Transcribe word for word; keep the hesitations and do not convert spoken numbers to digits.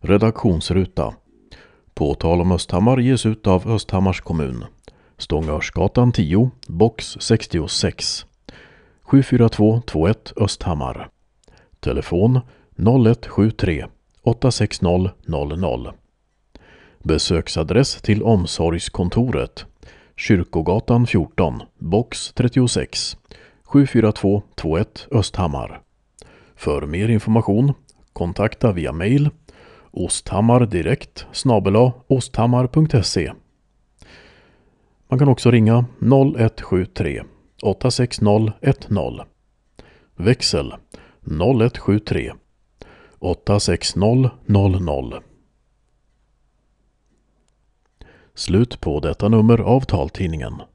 redaktionsruta. Påtal om Östhammar ges ut av Östhammars kommun. Stångörsgatan tio, box sextiosex. sju fyra två två ett Östhammar. Telefon noll ett sju tre åtta sex noll noll noll. Besöksadress till omsorgskontoret. Kyrkogatan fjorton, box trettiosex. sju fyra två två ett Östhammar. För mer information kontakta via mail osthammardirekt snabel-a osthammar punkt se. Man kan också ringa noll ett sju tre åtta sex noll ett noll. Växel noll ett sju tre åtta sex noll noll noll. Slut på detta nummer av taltidningen.